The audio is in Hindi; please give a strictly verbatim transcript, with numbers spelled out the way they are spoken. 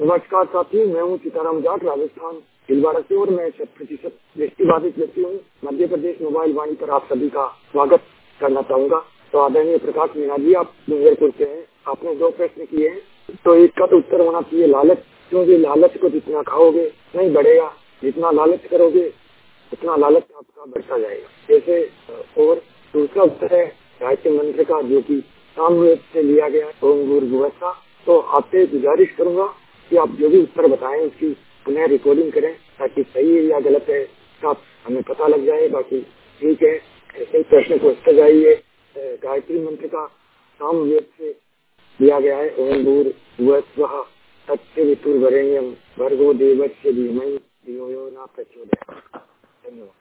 नमस्कार साथियों, मैं हूँ सीताराम जाट, राजस्थान भीलवाड़ा से और मैं शत प्रतिशत दृष्टिबाधित व्यक्ति हूँ। मध्य प्रदेश मोबाइल वाणी पर आप सभी का स्वागत करना चाहूंगा। तो आदरणीय प्रकाश मीणा जी, आप डूंगरपुर से हैं। आपने दो प्रश्न किए हैं, तो एक का तो उत्तर होना चाहिए लालच, क्योंकि लालच को जितना खाओगे नहीं बढ़ेगा, जितना लालच करोगे उतना लालच आपका बढ़ता जाएगा। जैसे और दूसरा उत्तर है गायत्री मंत्र का, जो की सामवेद से लिया गया है, ओम भूर्भुवः स्वः। तो आपसे गुजारिश करूंगा कि आप जो भी उत्तर बताएं उसकी पुनः रिकॉर्डिंग करें, ताकि सही है या गलत है आप हमें पता लग जाए। बाकी ठीक है, ऐसे प्रश्न पूछते जाइए। गायत्री मंत्र का सामवेद से लिया गया है, ओम भूर्भुवः स्वः तत्सवितुर्वरेण्यं भर्गो देवस्य धीमहि धियो यो न प्रचोदयात्। धन्यवाद।